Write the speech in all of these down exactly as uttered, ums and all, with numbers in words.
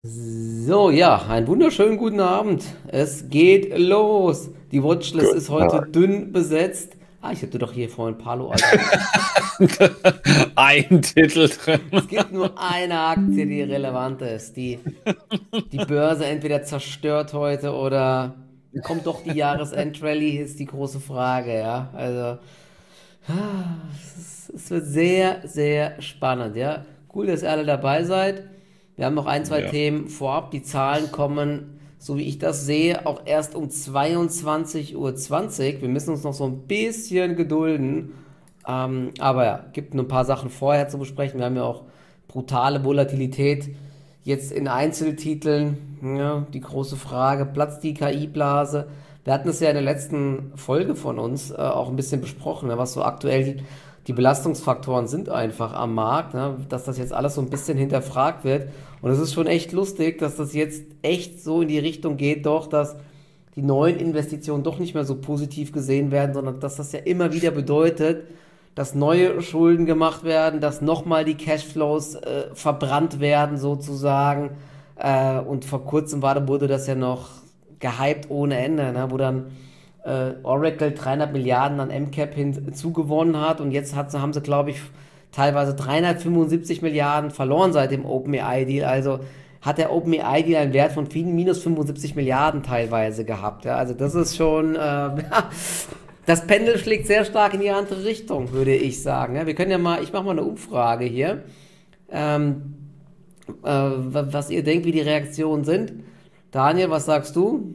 So, ja, einen wunderschönen guten Abend. Es geht los. Die Watchlist ist Guten heute Tag. dünn besetzt. Ah, ich hatte doch hier vorhin Palo Alto. Ein Titel drin. Es gibt nur eine Aktie, die relevant ist. Die, die Börse entweder zerstört heute oder kommt doch die Jahresendrally, ist die große Frage, ja. Also, ah, es, es wird sehr, sehr spannend, ja. Cool, dass ihr alle dabei seid. Wir haben noch ein, zwei Ja. Themen vorab. Die Zahlen kommen, so wie ich das sehe, auch erst um zweiundzwanzig Uhr zwanzig. Wir müssen uns noch so ein bisschen gedulden. Ähm, aber ja, gibt nur ein paar Sachen vorher zu besprechen. Wir haben ja auch brutale Volatilität jetzt in Einzeltiteln. Ja, die große Frage, platzt die K I-Blase? Wir hatten es ja in der letzten Folge von uns äh, auch ein bisschen besprochen, ne, was so aktuell die, die Belastungsfaktoren sind einfach am Markt, ne, dass das jetzt alles so ein bisschen hinterfragt wird. Und es ist schon echt lustig, dass das jetzt echt so in die Richtung geht, doch, dass die neuen Investitionen doch nicht mehr so positiv gesehen werden, sondern dass das ja immer wieder bedeutet, dass neue Schulden gemacht werden, dass nochmal die Cashflows äh, verbrannt werden sozusagen. Äh, und vor kurzem war, wurde das ja noch gehypt ohne Ende, ne? Wo dann äh, Oracle dreihundert Milliarden an M Cap hinzugewonnen hat und jetzt hat, haben sie, glaube ich, teilweise dreihundertfünfundsiebzig Milliarden verloren seit dem OpenAI-Deal. Also hat der OpenAI-Deal einen Wert von minus fünfundsiebzig Milliarden teilweise gehabt. Ja? Also das ist schon, äh, das Pendel schlägt sehr stark in die andere Richtung, würde ich sagen. Ja? Wir können ja mal, ich mache mal eine Umfrage hier, ähm, äh, was ihr denkt, wie die Reaktionen sind. Daniel, was sagst du?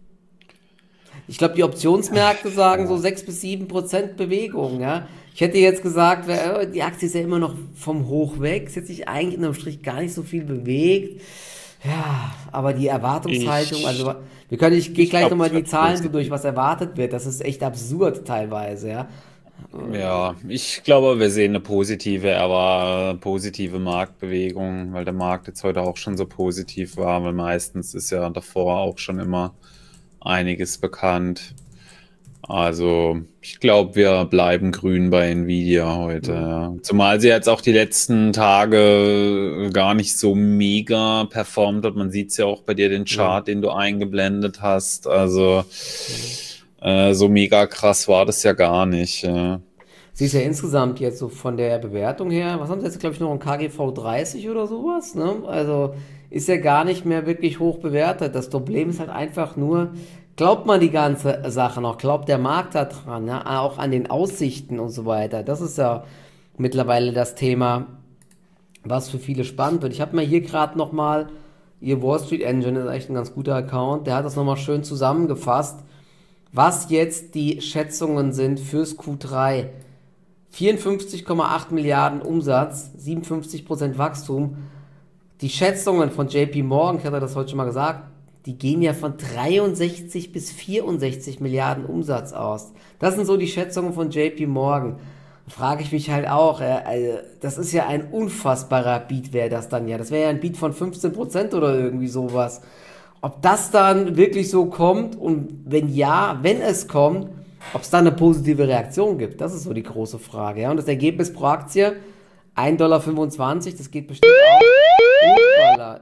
Ich glaube, die Optionsmärkte sagen so Ja. sechs bis sieben Prozent Bewegung, ja. Ich hätte jetzt gesagt, äh, die Aktie ist ja immer noch vom Hoch weg, es hat sich eigentlich unterm Strich gar nicht so viel bewegt. Ja, aber die Erwartungshaltung, Ich, also wir können, ich gehe ich gleich glaube, nochmal es die wird Zahlen so durch, positiv. was erwartet wird. Das ist echt absurd teilweise, ja. Ja, ich glaube, wir sehen eine positive, aber positive Marktbewegung, weil der Markt jetzt heute auch schon so positiv war, weil meistens ist ja davor auch schon immer einiges bekannt. Also, ich glaube, wir bleiben grün bei Nvidia heute. Hm. Ja. Zumal sie jetzt auch die letzten Tage gar nicht so mega performt hat. Man sieht es ja auch bei dir, den Nee. Chart, den du eingeblendet hast. Also, Hm. äh, so mega krass war das ja gar nicht. Ja. Sie ist ja insgesamt jetzt so von der Bewertung her, was haben sie jetzt, glaube ich, noch ein K G V dreißig oder sowas, ne? Also ist ja gar nicht mehr wirklich hoch bewertet. Das Problem ist halt einfach nur, glaubt man die ganze Sache noch, glaubt der Markt da dran, ne? Auch an den Aussichten und so weiter. Das ist ja mittlerweile das Thema, was für viele spannend wird. Ich habe mir hier gerade nochmal, ihr Wall Street Engine ist echt ein ganz guter Account, der hat das nochmal schön zusammengefasst, was jetzt die Schätzungen sind fürs Q drei. vierundfünfzig Komma acht Milliarden Umsatz, siebenundfünfzig Prozent Wachstum. Die Schätzungen von J P Morgan, ich hatte das heute schon mal gesagt, die gehen ja von dreiundsechzig bis vierundsechzig Milliarden Umsatz aus. Das sind so die Schätzungen von J P Morgan. Da frage ich mich halt auch, äh, also, das ist ja ein unfassbarer Beat, wäre das dann ja. Das wäre ja ein Beat von fünfzehn Prozent oder irgendwie sowas. Ob das dann wirklich so kommt und wenn ja, wenn es kommt, ob es dann eine positive Reaktion gibt, das ist so die große Frage. Ja? Und das Ergebnis pro Aktie, ein Komma fünfundzwanzig Dollar, das geht bestimmt auch. Uppala,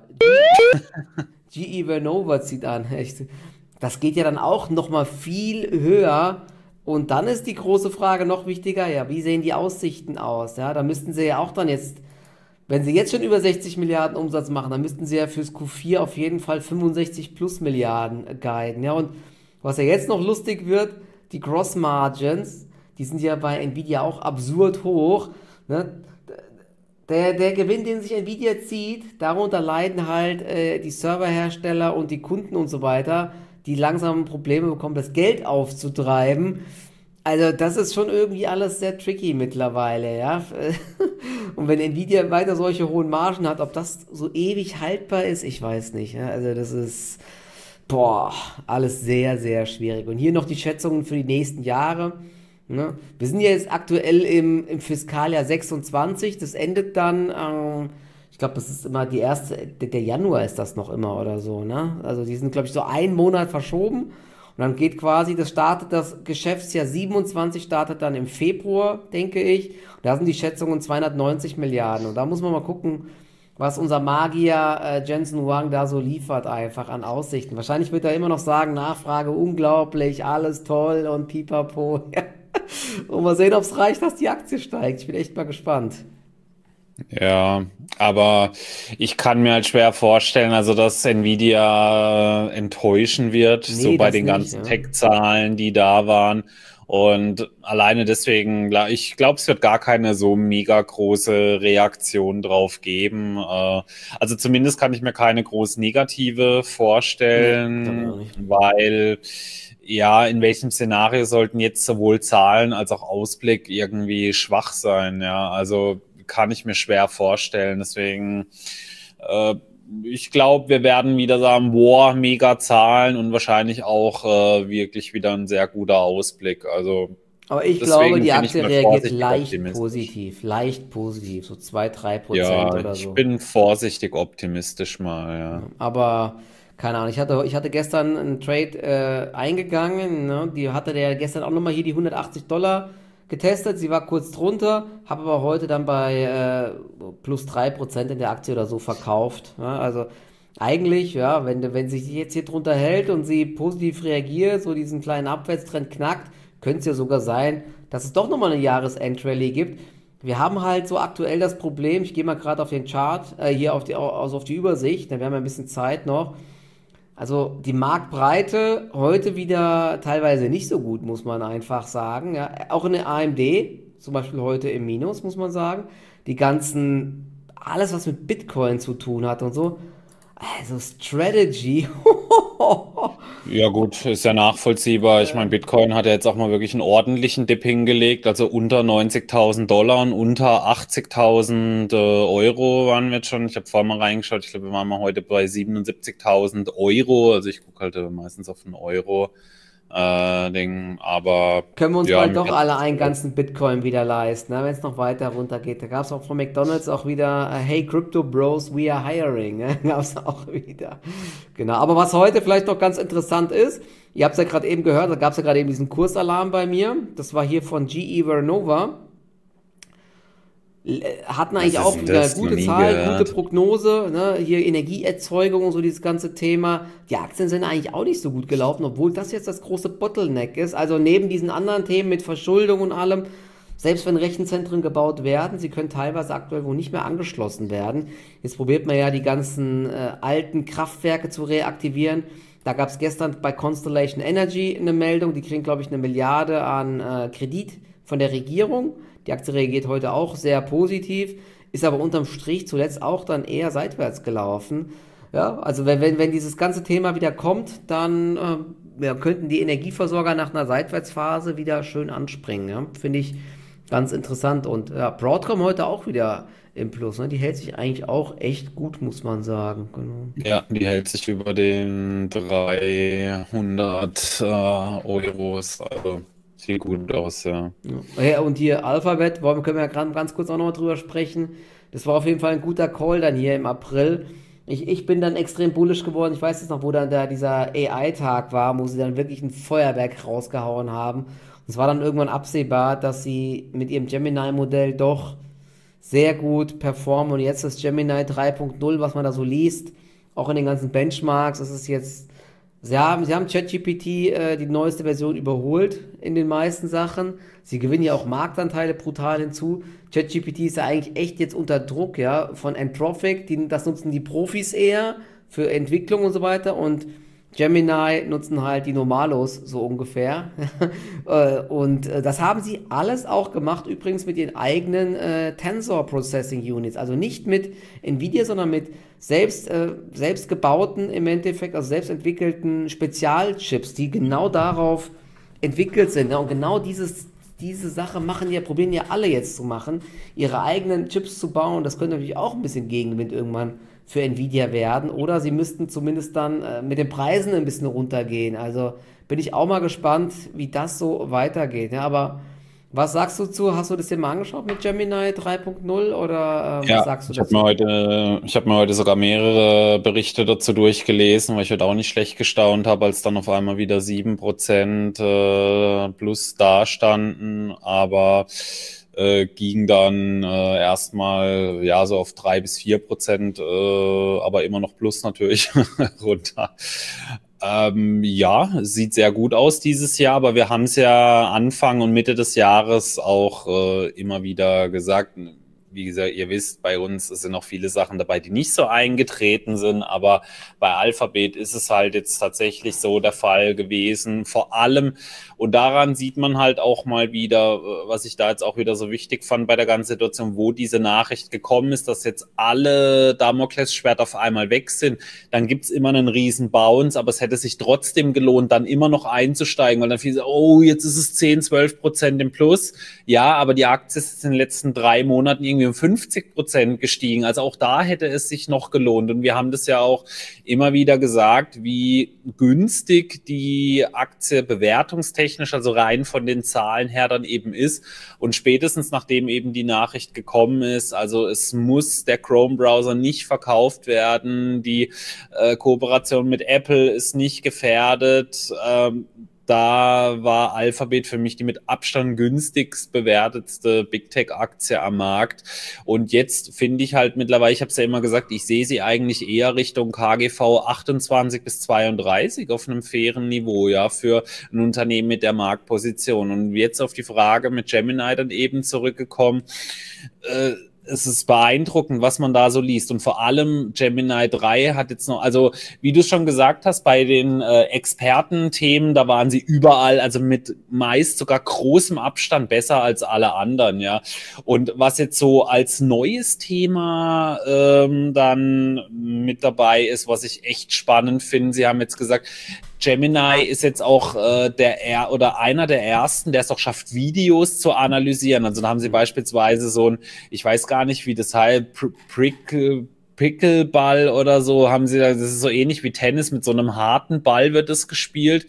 G E Vernova zieht an. Echt. Das geht ja dann auch nochmal viel höher. Und dann ist die große Frage noch wichtiger, ja, wie sehen die Aussichten aus? Ja, da müssten sie ja auch dann jetzt, wenn sie jetzt schon über sechzig Milliarden Umsatz machen, dann müssten sie ja fürs Q vier auf jeden Fall fünfundsechzig plus Milliarden guiden. Ja, und was ja jetzt noch lustig wird, die Gross Margins, die sind ja bei Nvidia auch absurd hoch. Ne? Der, der Gewinn, den sich Nvidia zieht, darunter leiden halt äh, die Serverhersteller und die Kunden und so weiter, die langsam Probleme bekommen, das Geld aufzutreiben. Also das ist schon irgendwie alles sehr tricky mittlerweile, ja. Und wenn Nvidia weiter solche hohen Margen hat, ob das so ewig haltbar ist, ich weiß nicht. Ja? Also das ist, boah, alles sehr, sehr schwierig. Und hier noch die Schätzungen für die nächsten Jahre. Ne? Wir sind ja jetzt aktuell im, im Fiskaljahr sechsundzwanzig. Das endet dann, ähm, ich glaube, das ist immer die erste, der, der Januar ist das noch immer oder so. Ne? Also die sind, glaube ich, so einen Monat verschoben. Und dann geht quasi, das startet das Geschäftsjahr siebenundzwanzig, startet dann im Februar, denke ich. Und da sind die Schätzungen zweihundertneunzig Milliarden. Und da muss man mal gucken, was unser Magier äh, Jensen Huang da so liefert einfach an Aussichten. Wahrscheinlich wird er immer noch sagen, Nachfrage unglaublich, alles toll und pipapo. Und mal sehen, ob es reicht, dass die Aktie steigt. Ich bin echt mal gespannt. Ja, aber ich kann mir halt schwer vorstellen, also dass Nvidia äh, enttäuschen wird, so Nee, bei das den nicht, ganzen ja. Tech-Zahlen, die da waren. Und alleine deswegen, gla- ich glaube, es wird gar keine so mega große Reaktion drauf geben. Äh, Also zumindest kann ich mir keine groß negative Nee, glaube ich auch vorstellen, nicht. weil ja, in welchem Szenario sollten jetzt sowohl Zahlen als auch Ausblick irgendwie schwach sein? Ja, also kann ich mir schwer vorstellen. Deswegen, äh, ich glaube, wir werden wieder sagen, boah, mega Zahlen und wahrscheinlich auch äh, wirklich wieder ein sehr guter Ausblick. Also Aber ich glaube, deswegen die bin ich Aktie mal reagiert vorsichtig leicht optimistisch. positiv. Leicht positiv. So zwei drei Prozent Ja, oder ich so. bin vorsichtig optimistisch mal, ja. Aber keine Ahnung, ich hatte, ich hatte gestern einen Trade äh, eingegangen, ne? Die hatte der gestern auch nochmal hier die hundertachtzig Dollar getestet. Sie war kurz drunter, habe aber heute dann bei äh, plus drei Prozent in der Aktie oder so verkauft. Ja? Also eigentlich, ja, wenn, wenn sich die jetzt hier drunter hält und sie positiv reagiert, so diesen kleinen Abwärtstrend knackt, könnte es ja sogar sein, dass es doch nochmal eine Jahresendrally gibt. Wir haben halt so aktuell das Problem, ich gehe mal gerade auf den Chart, äh, hier auf die, also auf die Übersicht, dann haben wir ein bisschen Zeit noch. Also die Marktbreite heute wieder teilweise nicht so gut, muss man einfach sagen. Ja, auch in der A M D, zum Beispiel heute im Minus, muss man sagen. Die ganzen, alles was mit Bitcoin zu tun hat und so. Also Strategy. Ja gut, ist ja nachvollziehbar. Ich meine, Bitcoin hat ja jetzt auch mal wirklich einen ordentlichen Dip hingelegt, also unter neunzigtausend Dollar und unter achtzigtausend äh, Euro waren wir jetzt schon. Ich habe vorhin mal reingeschaut, ich glaube, wir waren mal heute bei siebenundsiebzigtausend Euro. Also ich gucke halt äh, meistens auf einen Euro äh, Ding, aber Können wir uns ja, bald mir doch geht's alle nicht einen so. ganzen Bitcoin wieder leisten, ne? Wenn es noch weiter runtergeht. Da gab es auch von McDonald's auch wieder, äh, hey Crypto Bros, we are hiring. Ne? Gab es auch wieder. Genau. Aber was heute vielleicht noch ganz interessant ist, ihr habt es ja gerade eben gehört, da gab es ja gerade eben diesen Kursalarm bei mir. Das war hier von G E Vernova. Hatten Was eigentlich ist auch denn wieder das? Noch gute nie Zahlen, gute gehört. Prognose, ne? Hier Energieerzeugung und so dieses ganze Thema. Die Aktien sind eigentlich auch nicht so gut gelaufen, obwohl das jetzt das große Bottleneck ist. Also neben diesen anderen Themen mit Verschuldung und allem, selbst wenn Rechenzentren gebaut werden, sie können teilweise aktuell wohl nicht mehr angeschlossen werden. Jetzt probiert man ja die ganzen äh, alten Kraftwerke zu reaktivieren. Da gab es gestern bei Constellation Energy eine Meldung, die kriegen, glaube ich, eine Milliarde an äh, Kredit von der Regierung. Die Aktie reagiert heute auch sehr positiv, ist aber unterm Strich zuletzt auch dann eher seitwärts gelaufen. Ja, also wenn, wenn, wenn dieses ganze Thema wieder kommt, dann äh, ja, könnten die Energieversorger nach einer Seitwärtsphase wieder schön anspringen. Ja? Finde ich ganz interessant. Und ja, Broadcom heute auch wieder im Plus. Ne? Die hält sich eigentlich auch echt gut, muss man sagen. Genau. Ja, die hält sich über den dreihundert äh, Euros, also sieht gut aus, ja. Ja, ja, und hier Alphabet, wollen, können wir ja grad ganz kurz auch nochmal drüber sprechen. Das war auf jeden Fall ein guter Call dann hier im April. Ich, ich bin dann extrem bullisch geworden. Ich weiß jetzt noch, wo dann da dieser A I-Tag war, wo sie dann wirklich ein Feuerwerk rausgehauen haben. Und es war dann irgendwann absehbar, dass sie mit ihrem Gemini-Modell doch sehr gut performen. Und jetzt das Gemini drei Punkt null, was man da so liest, auch in den ganzen Benchmarks, das ist jetzt, sie haben, sie haben ChatGPT äh, die neueste Version überholt in den meisten Sachen. Sie gewinnen ja auch Marktanteile brutal hinzu. ChatGPT ist ja eigentlich echt jetzt unter Druck, ja, von Anthropic, die, das nutzen die Profis eher für Entwicklung und so weiter und Gemini nutzen halt die Normalos so ungefähr. Äh, und äh, das haben sie alles auch gemacht, übrigens mit ihren eigenen äh, Tensor Processing Units. Also nicht mit Nvidia, sondern mit selbst, äh, selbst gebauten, im Endeffekt, also selbst entwickelten Spezialchips, die genau darauf entwickelt sind. Ne? Und genau dieses, diese Sache machen ja, probieren ja alle jetzt zu machen, ihre eigenen Chips zu bauen. Das könnte natürlich auch ein bisschen Gegenwind irgendwann für Nvidia werden. Oder sie müssten zumindest dann äh, mit den Preisen ein bisschen runtergehen. Also bin ich auch mal gespannt, wie das so weitergeht. Ja, aber was sagst du zu? Hast du das dir mal angeschaut mit Gemini drei Punkt null oder äh, was Ja, sagst du ich habe mir dazu? heute, ich habe mir heute sogar mehrere Berichte dazu durchgelesen, weil ich heute auch nicht schlecht gestaunt habe, als dann auf einmal wieder sieben Prozent äh, plus dastanden. Aber äh, ging dann äh, erstmal ja so auf drei bis vier Prozent, äh, aber immer noch plus natürlich runter. Ähm, ja, sieht sehr gut aus dieses Jahr, aber wir haben es ja Anfang und Mitte des Jahres auch äh, immer wieder gesagt. Wie gesagt, ihr wisst, bei uns sind noch viele Sachen dabei, die nicht so eingetreten sind, aber bei Alphabet ist es halt jetzt tatsächlich so der Fall gewesen. Vor allem, und daran sieht man halt auch mal wieder, was ich da jetzt auch wieder so wichtig fand bei der ganzen Situation, wo diese Nachricht gekommen ist, dass jetzt alle Damoklesschwerter auf einmal weg sind. Dann gibt's immer einen riesen Bounce, aber es hätte sich trotzdem gelohnt, dann immer noch einzusteigen, weil dann viele sagen, oh, jetzt ist es zehn, zwölf Prozent im Plus. Ja, aber die Aktie ist in den letzten drei Monaten irgendwie um fünfzig Prozent gestiegen. Also auch da hätte es sich noch gelohnt. Und wir haben das ja auch immer wieder gesagt, wie günstig die Aktie bewertungstechnisch, also rein von den Zahlen her dann eben ist. Und spätestens nachdem eben die Nachricht gekommen ist, also es muss der Chrome-Browser nicht verkauft werden, die äh, Kooperation mit Apple ist nicht gefährdet, ähm, da war Alphabet für mich die mit Abstand günstigst bewertetste Big Tech-Aktie am Markt. Und jetzt finde ich halt mittlerweile, ich habe es ja immer gesagt, ich sehe sie eigentlich eher Richtung K G V achtundzwanzig bis zweiunddreißig auf einem fairen Niveau, ja, für ein Unternehmen mit der Marktposition. Und jetzt auf die Frage mit Gemini dann eben zurückgekommen, äh, es ist beeindruckend, was man da so liest. Und vor allem Gemini drei hat jetzt noch, also wie du schon gesagt hast, bei den äh, Expertenthemen, da waren sie überall, also mit meist sogar großem Abstand besser als alle anderen, ja. Und was jetzt so als neues Thema ähm, dann mit dabei ist, was ich echt spannend finde, sie haben jetzt gesagt, Gemini ist jetzt auch äh, der er oder einer der ersten, der es auch schafft, Videos zu analysieren. Also da haben sie beispielsweise so ein, ich weiß gar nicht, wie das heißt, Prickle, Pickleball oder so, haben sie da, das ist so ähnlich wie Tennis, mit so einem harten Ball wird es gespielt.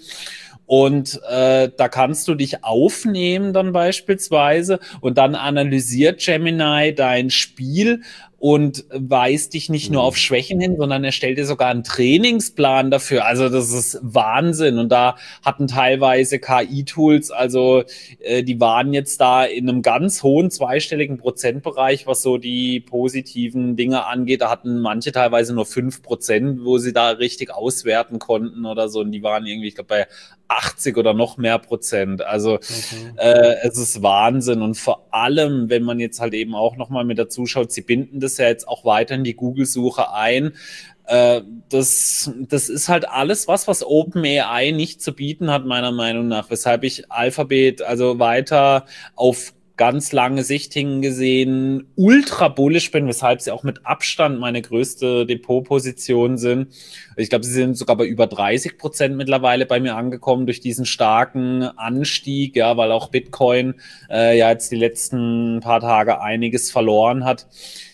Und äh, da kannst du dich aufnehmen dann beispielsweise und dann analysiert Gemini dein Spiel und weist dich nicht nur auf Schwächen hin, sondern er stellt dir sogar einen Trainingsplan dafür. Also das ist Wahnsinn. Und da hatten teilweise K I-Tools, also äh, die waren jetzt da in einem ganz hohen zweistelligen Prozentbereich, was so die positiven Dinge angeht. Da hatten manche teilweise nur fünf Prozent, wo sie da richtig auswerten konnten oder so. Und die waren irgendwie, ich glaube, bei achtzig oder noch mehr Prozent. Also okay. äh, es ist Wahnsinn. Und vor allem, wenn man jetzt halt eben auch nochmal mit dazu schaut, sie binden das ja jetzt auch weiter in die Google-Suche ein. Äh, das, das ist halt alles was, was OpenAI nicht zu bieten hat, meiner Meinung nach. Weshalb ich Alphabet also weiter auf ganz lange Sicht hingesehen ultra bullish bin, weshalb sie auch mit Abstand meine größte Depotposition sind. Ich glaube, sie sind sogar bei über dreißig Prozent mittlerweile bei mir angekommen durch diesen starken Anstieg, ja, weil auch Bitcoin äh, ja jetzt die letzten paar Tage einiges verloren hat.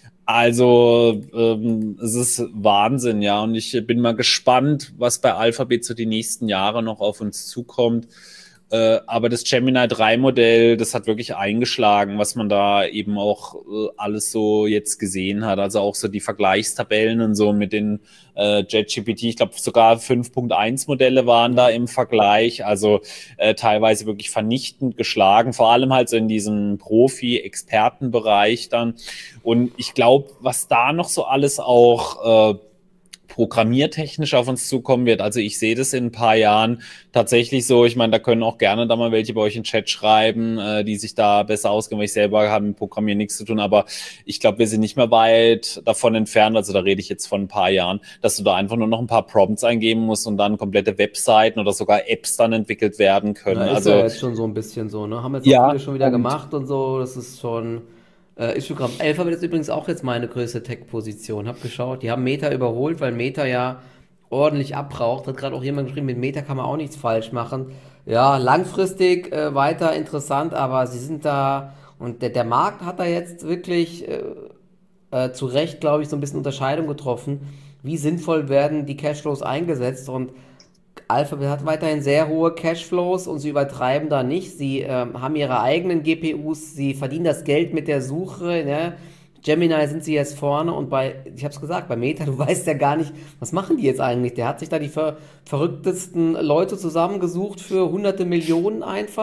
Also ähm, es ist Wahnsinn, ja, und ich bin mal gespannt, was bei Alphabet so die nächsten Jahre noch auf uns zukommt. Äh, aber das Gemini drei Modell, das hat wirklich eingeschlagen, was man da eben auch äh, alles so jetzt gesehen hat. Also auch so die Vergleichstabellen und so mit den äh, JetGPT. Ich glaube, sogar fünf Punkt eins Modelle waren da im Vergleich. Also äh, teilweise wirklich vernichtend geschlagen. Vor allem halt so in diesem Profi-Expertenbereich dann. Und ich glaube, was da noch so alles auch äh, programmiertechnisch auf uns zukommen wird. Also ich sehe das in ein paar Jahren tatsächlich so. Ich meine, da können auch gerne da mal welche bei euch in den Chat schreiben, äh, die sich da besser auskennen, weil ich selber habe mit Programmieren nichts zu tun. Aber ich glaube, wir sind nicht mehr weit davon entfernt. Also da rede ich jetzt von ein paar Jahren, dass du da einfach nur noch ein paar Prompts eingeben musst und dann komplette Webseiten oder sogar Apps dann entwickelt werden können. Ja, ist also ja jetzt schon so ein bisschen so, ne? Haben jetzt auch ja, viele schon wieder und gemacht und so. Das ist schon... Äh, ist schon krass. Alphabet ist übrigens auch jetzt meine größte Tech-Position. Hab geschaut. Die haben Meta überholt, weil Meta ja ordentlich abbraucht. Hat gerade auch jemand geschrieben, mit Meta kann man auch nichts falsch machen. Ja, langfristig äh, weiter interessant, aber sie sind da und der, der Markt hat da jetzt wirklich äh, äh, zu Recht, glaube ich, so ein bisschen Unterscheidung getroffen. Wie sinnvoll werden die Cashflows eingesetzt? Und Alphabet hat weiterhin sehr hohe Cashflows und sie übertreiben da nicht. Sie ähm, haben ihre eigenen G P Us, sie verdienen das Geld mit der Suche. Ne? Gemini sind sie jetzt vorne und bei, ich habe es gesagt, bei Meta, du weißt ja gar nicht, was machen die jetzt eigentlich? Der hat sich da die ver verrücktesten Leute zusammengesucht für hunderte Millionen einfach.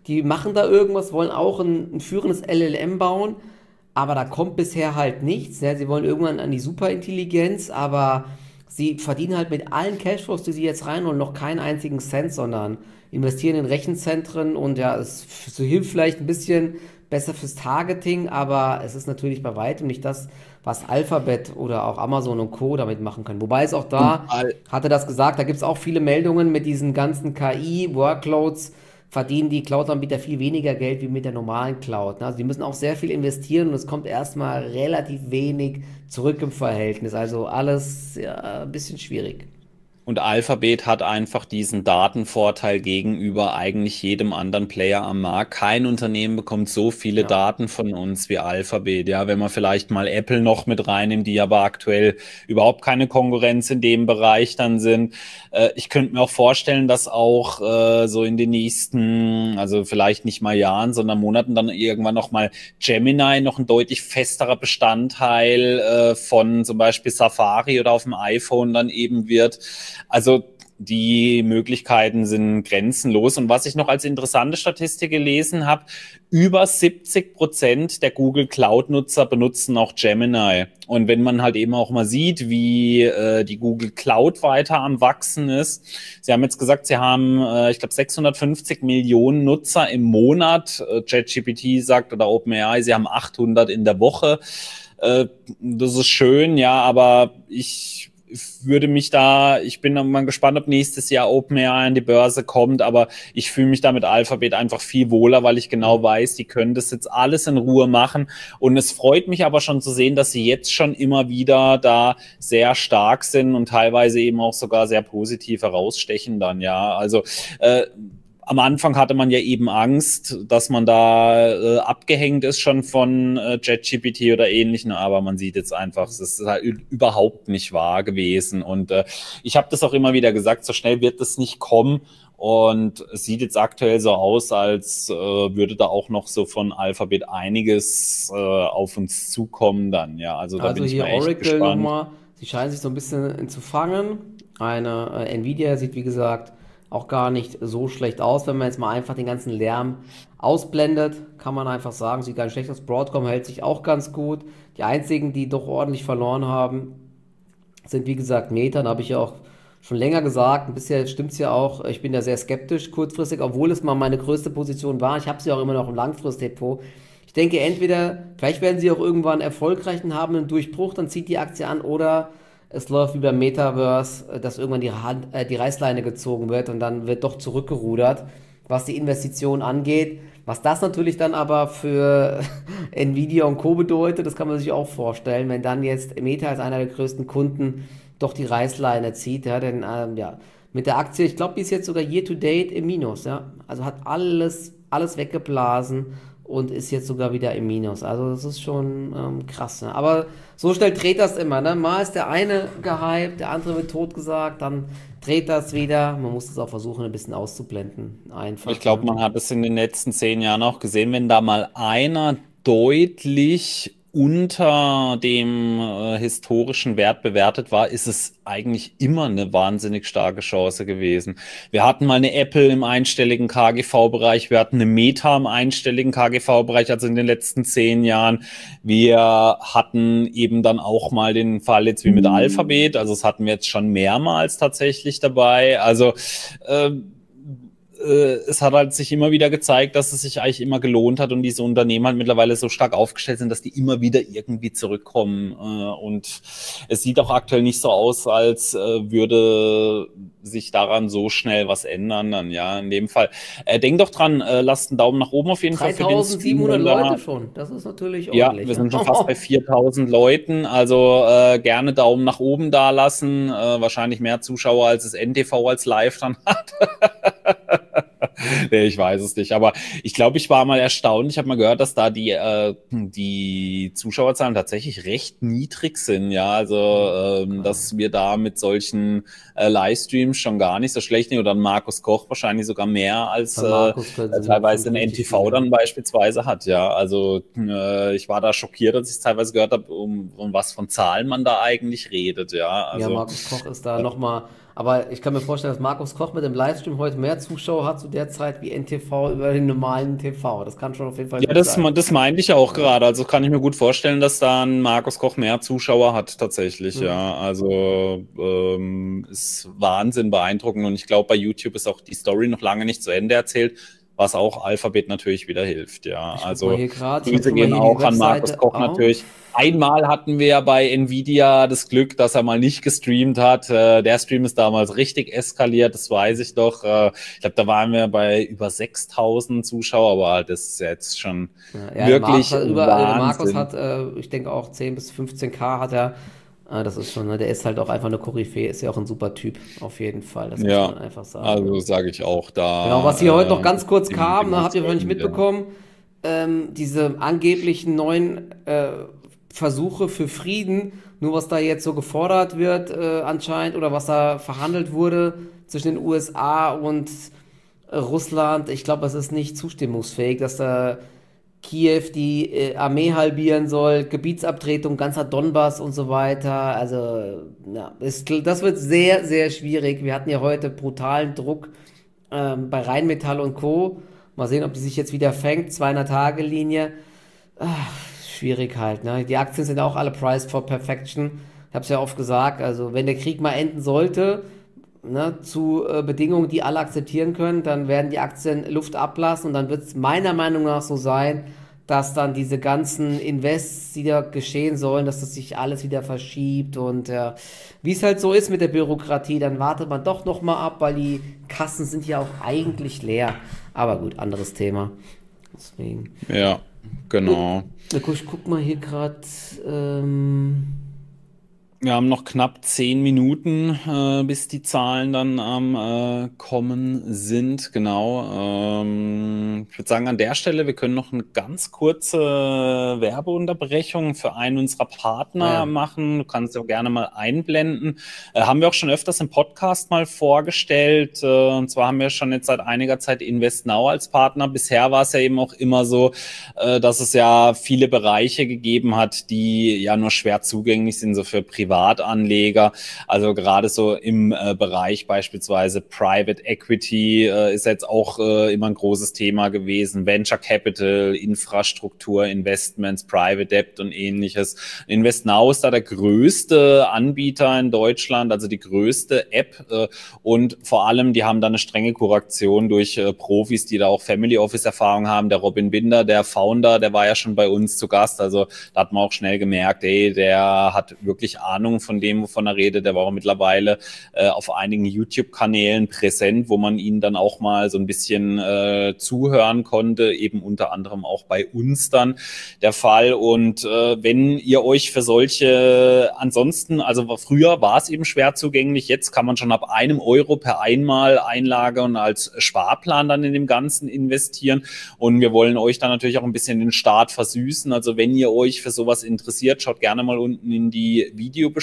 Die machen da irgendwas, wollen auch ein, ein führendes L L M bauen, aber da kommt bisher halt nichts. Ja. Sie wollen irgendwann an die Superintelligenz, aber sie verdienen halt mit allen Cashflows, die sie jetzt reinholen, noch keinen einzigen Cent, sondern investieren in Rechenzentren und ja, es f- so hilft vielleicht ein bisschen besser fürs Targeting, aber es ist natürlich bei weitem nicht das, was Alphabet oder auch Amazon und Co. damit machen können. Wobei es auch Und da, all, hatte das gesagt, da gibt es auch viele Meldungen mit diesen ganzen K I-Workloads, verdienen die Cloud-Anbieter viel weniger Geld wie mit der normalen Cloud. Ne? Also die müssen auch sehr viel investieren und es kommt erstmal relativ wenig zurück im Verhältnis. Also alles ja, ein bisschen schwierig. Und Alphabet hat einfach diesen Datenvorteil gegenüber eigentlich jedem anderen Player am Markt. Kein Unternehmen bekommt so viele Ja. Daten von uns wie Alphabet. Ja, wenn man vielleicht mal Apple noch mit reinnimmt, die aber aktuell überhaupt keine Konkurrenz in dem Bereich dann sind. Äh, ich könnte mir auch vorstellen, dass auch äh, so in den nächsten, also vielleicht nicht mal Jahren, sondern Monaten dann irgendwann noch mal Gemini noch ein deutlich festerer Bestandteil äh, von zum Beispiel Safari oder auf dem iPhone dann eben wird. Also die Möglichkeiten sind grenzenlos. Und was ich noch als interessante Statistik gelesen habe, über siebzig Prozent der Google Cloud-Nutzer benutzen auch Gemini. Und wenn man halt eben auch mal sieht, wie äh, die Google Cloud weiter am Wachsen ist. Sie haben jetzt gesagt, sie haben, äh, ich glaube, sechshundertfünfzig Millionen Nutzer im Monat. Äh, ChatGPT sagt oder OpenAI, sie haben achthundert in der Woche. Äh, das ist schön, ja, aber ich würde mich da, ich bin mal gespannt, ob nächstes Jahr OpenAI an die Börse kommt, aber ich fühle mich da mit Alphabet einfach viel wohler, weil ich genau weiß, die können das jetzt alles in Ruhe machen und es freut mich aber schon zu sehen, dass sie jetzt schon immer wieder da sehr stark sind und teilweise eben auch sogar sehr positiv herausstechen dann, ja, also äh, am Anfang hatte man ja eben Angst, dass man da äh, abgehängt ist schon von äh, ChatGPT oder Ähnlichem, aber man sieht jetzt einfach, es ist halt überhaupt nicht wahr gewesen. Und äh, ich habe das auch immer wieder gesagt, so schnell wird das nicht kommen. Und es sieht jetzt aktuell so aus, als äh, würde da auch noch so von Alphabet einiges äh, auf uns zukommen dann. Ja, also da Also bin ich hier mal echt Oracle gespannt. nochmal, sie scheinen sich so ein bisschen zu fangen. Eine äh, Nvidia sieht wie gesagt auch gar nicht so schlecht aus, wenn man jetzt mal einfach den ganzen Lärm ausblendet, kann man einfach sagen, sieht gar nicht schlecht aus. Broadcom hält sich auch ganz gut. Die einzigen, die doch ordentlich verloren haben, sind wie gesagt Meta, da habe ich ja auch schon länger gesagt, und bisher stimmt es ja auch, ich bin da sehr skeptisch kurzfristig, obwohl es mal meine größte Position war. Ich habe sie auch immer noch im Langfristdepot. Ich denke entweder, vielleicht werden sie auch irgendwann erfolgreich und haben einen Durchbruch, dann zieht die Aktie an, oder es läuft wie beim Metaverse, dass irgendwann die, Hand, äh, die Reißleine gezogen wird und dann wird doch zurückgerudert, was die Investition angeht. Was das natürlich dann aber für Nvidia und Co. bedeutet, das kann man sich auch vorstellen, wenn dann jetzt Meta als einer der größten Kunden doch die Reißleine zieht, ja, denn ähm, ja, mit der Aktie, ich glaube, die ist jetzt sogar year to date im Minus, ja, also hat alles, alles weggeblasen und ist jetzt sogar wieder im Minus. Also das ist schon ähm, krass, ne? Aber so schnell dreht das immer, ne? Mal ist der eine gehypt, der andere wird totgesagt, dann dreht das wieder. Man muss es auch versuchen, ein bisschen auszublenden. Ich Einfach, glaube, ne? man hat es in den letzten zehn Jahren auch gesehen, wenn da mal einer deutlich unter dem äh, historischen Wert bewertet war, ist es eigentlich immer eine wahnsinnig starke Chance gewesen. Wir hatten mal eine Apple im einstelligen K G V-Bereich, wir hatten eine Meta im einstelligen K G V-Bereich, also in den letzten zehn Jahren. Wir hatten eben dann auch mal den Fall jetzt wie mit Alphabet, also das hatten wir jetzt schon mehrmals tatsächlich dabei. Also äh, es hat halt sich immer wieder gezeigt, dass es sich eigentlich immer gelohnt hat und diese Unternehmen halt mittlerweile so stark aufgestellt sind, dass die immer wieder irgendwie zurückkommen. Und es sieht auch aktuell nicht so aus, als würde sich daran so schnell was ändern. Dann, ja, in dem Fall. Äh, denk doch dran, äh, lasst einen Daumen nach oben auf jeden Fall für den Stream. dreitausendsiebenhundert Leute schon, das ist natürlich Ja, ordentlich, wir ne? sind schon fast bei viertausend Leuten, also äh, gerne Daumen nach oben da lassen. Äh, wahrscheinlich mehr Zuschauer als das N T V als live dann hat. Nee, ich weiß es nicht, aber ich glaube, ich war mal erstaunt. Ich habe mal gehört, dass da die, äh, die Zuschauerzahlen tatsächlich recht niedrig sind. Ja, also, ähm, dass wir da mit solchen äh, Livestreams schon gar nicht so schlecht sind. Oder Markus Koch wahrscheinlich sogar mehr als äh, teilweise ein N T V dann beispielsweise hat. Ja, also äh, ich war da schockiert, als ich es teilweise gehört habe, um, um was von Zahlen man da eigentlich redet. Ja, also, ja, Markus Koch ist da nochmal. Aber ich kann mir vorstellen, dass Markus Koch mit dem Livestream heute mehr Zuschauer hat zu der Zeit wie N T V über den normalen T V. Das kann schon auf jeden Fall Ja, gut das, sein. das meinte ich auch gerade. Also kann ich mir gut vorstellen, dass da ein Markus Koch mehr Zuschauer hat, tatsächlich. Ja. Ja, also ähm, ist Wahnsinn beeindruckend. Und ich glaube, bei YouTube ist auch die Story noch lange nicht zu Ende erzählt, was auch Alphabet natürlich wieder hilft. Ja, Ich guck mal also hier gerade, ich habe Grüße schon mal gehen hier die auch an Markus Webseite Koch natürlich. auf. Einmal hatten wir ja bei Nvidia das Glück, dass er mal nicht gestreamt hat. Äh, der Stream ist damals richtig eskaliert, das weiß ich doch. Äh, ich glaube, da waren wir bei über sechstausend Zuschauer, aber das ist jetzt schon Ja, ja, der Markus wirklich hat über, der Markus Wahnsinn. hat, äh, ich denke auch zehn bis fünfzehn K hat er. Äh, das ist schon, ne, der ist halt auch einfach eine Koryphäe, ist ja auch ein super Typ, auf jeden Fall, das muss Ja, man einfach sagen. Ne? also sage ich auch, Genau, was hier heute noch da äh, ganz kurz dem, kam, dem ne, habt uns ihr wohl nicht gönnen, ja. mitbekommen, ähm, diese angeblichen neuen äh, Versuche für Frieden, nur was da jetzt so gefordert wird äh, anscheinend oder was da verhandelt wurde zwischen den U S A und äh, Russland, ich glaube, es ist nicht zustimmungsfähig, dass da Kiew die äh, Armee halbieren soll, Gebietsabtretung, ganzer Donbass und so weiter. Also, ja, es, das wird sehr, sehr schwierig. Wir hatten ja heute brutalen Druck ähm, bei Rheinmetall und Co. Mal sehen, ob die sich jetzt wieder fängt. zweihundert-Tage-Linie. Ach, schwierig halt, ne? Die Aktien sind auch alle priced for perfection. Ich habe es ja oft gesagt. Also, wenn der Krieg mal enden sollte, ne, zu äh, Bedingungen, die alle akzeptieren können, dann werden die Aktien Luft ablassen und dann wird es meiner Meinung nach so sein, dass dann diese ganzen Invests, die da geschehen sollen, dass das sich alles wieder verschiebt und äh, wie es halt so ist mit der Bürokratie, dann wartet man doch noch mal ab, weil die Kassen sind ja auch eigentlich leer. Aber gut, anderes Thema. Deswegen. Ja, genau. Na gut, ich guck mal hier gerade. Ähm Wir haben noch knapp zehn Minuten, äh, bis die Zahlen dann am äh, kommen sind. Genau. Ähm, ich würde sagen, an der Stelle, wir können noch eine ganz kurze Werbeunterbrechung für einen unserer Partner naja. machen. Du kannst auch gerne mal einblenden. Äh, haben wir auch schon öfters im Podcast mal vorgestellt. Äh, und zwar haben wir schon jetzt seit einiger Zeit InvestNow als Partner. Bisher war es ja eben auch immer so, äh, dass es ja viele Bereiche gegeben hat, die ja nur schwer zugänglich sind, so für Privat Privatanleger, also gerade so im äh, Bereich beispielsweise Private Equity äh, ist jetzt auch äh, immer ein großes Thema gewesen, Venture Capital, Infrastruktur, Investments, Private Debt und ähnliches. InvestNow ist da der größte Anbieter in Deutschland, also die größte App äh, und vor allem, die haben da eine strenge Kuration durch äh, Profis, die da auch Family Office Erfahrung haben. Der Robin Binder, der Founder, der war ja schon bei uns zu Gast, also da hat man auch schnell gemerkt, ey, der hat wirklich Ahnung von dem, wovon er redet. Der war auch mittlerweile äh, auf einigen YouTube-Kanälen präsent, wo man ihn dann auch mal so ein bisschen äh, zuhören konnte, eben unter anderem auch bei uns dann der Fall. Und äh, wenn ihr euch für solche, ansonsten, also früher war es eben schwer zugänglich, jetzt kann man schon ab einem Euro per Einmal Einlage und als Sparplan dann in dem Ganzen investieren. Und wir wollen euch dann natürlich auch ein bisschen den Start versüßen. Also wenn ihr euch für sowas interessiert, schaut gerne mal unten in die Videobeschreibung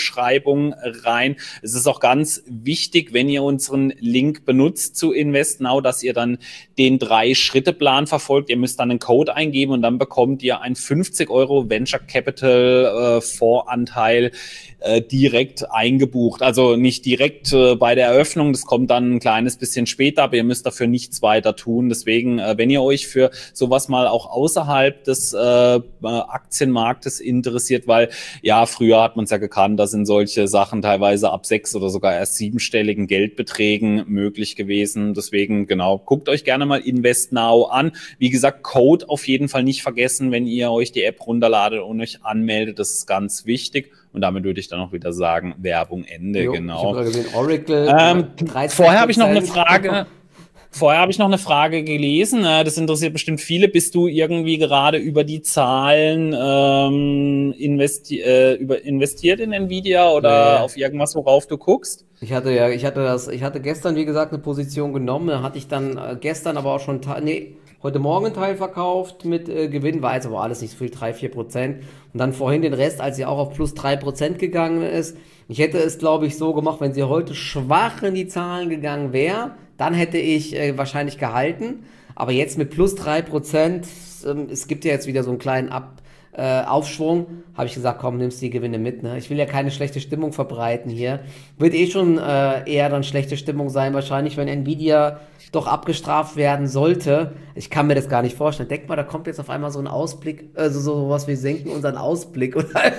rein. Es ist auch ganz wichtig, wenn ihr unseren Link benutzt zu InvestNow, dass ihr dann den Drei-Schritte-Plan verfolgt. Ihr müsst dann einen Code eingeben und dann bekommt ihr einen fünfzig Euro Venture Capital äh, Voranteil äh, direkt eingebucht. Also nicht direkt äh, bei der Eröffnung, das kommt dann ein kleines bisschen später, aber ihr müsst dafür nichts weiter tun. Deswegen, äh, wenn ihr euch für sowas mal auch außerhalb des äh, Aktienmarktes interessiert, weil ja, früher hat man es ja gekannt, da sind solche Sachen teilweise ab sechs oder sogar erst siebenstelligen Geldbeträgen möglich gewesen. Deswegen, genau, guckt euch gerne mal InvestNow an. Wie gesagt, Code auf jeden Fall nicht vergessen, wenn ihr euch die App runterladet und euch anmeldet. Das ist ganz wichtig. Und damit würde ich dann auch wieder sagen, Werbung Ende, Jo, genau. ich habe gerade gesehen, Oracle, Ähm, dreizehn vorher habe ich noch eine Prozent. Frage. Vorher habe ich noch eine Frage gelesen. äh, Das interessiert bestimmt viele. Bist du irgendwie gerade über die Zahlen ähm, investi äh, über investiert in Nvidia oder Nee. auf irgendwas, worauf du guckst? Ich hatte ja, ich hatte das, ich hatte gestern, wie gesagt, eine Position genommen. Da hatte ich dann äh, gestern aber auch schon, ta- nee, heute Morgen einen Teil verkauft mit äh, Gewinn, war jetzt aber alles nicht so viel, drei vier Prozent. Und dann vorhin den Rest, als sie auch auf plus drei Prozent gegangen ist. Ich hätte es, glaube ich, so gemacht, wenn sie heute schwach in die Zahlen gegangen wäre, dann hätte ich äh, wahrscheinlich gehalten. Aber jetzt mit plus drei Prozent, ähm, es gibt ja jetzt wieder so einen kleinen Ab, äh, Aufschwung, habe ich gesagt, komm, nimmst die Gewinne mit. Ne? Ich will ja keine schlechte Stimmung verbreiten hier. Wird eh schon äh, eher dann schlechte Stimmung sein, wahrscheinlich, wenn Nvidia doch abgestraft werden sollte. Ich kann mir das gar nicht vorstellen. Denk mal, da kommt jetzt auf einmal so ein Ausblick, also so was, wir senken unseren Ausblick.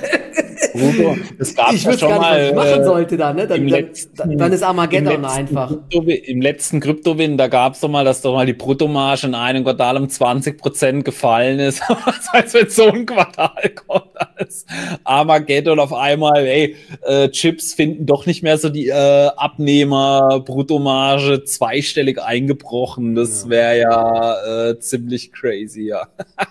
Bruder, das gab Ich ja wüsste schon gar nicht, was mal ich machen äh, sollte da, ne? Dann, im dann, letzten, dann ist im Armageddon letzten einfach. Krypto, im letzten Kryptowin, da gab es doch mal, dass doch mal die Bruttomarge in einem Quartal um zwanzig Prozent gefallen ist. Das heißt, wenn so ein Quartal kommt, als Armageddon auf einmal, ey, äh, Chips finden doch nicht mehr so die äh, Abnehmer, Bruttomarge zweistellig eingebrochen. Das Ja. wäre ja äh, ziemlich crazy, ja.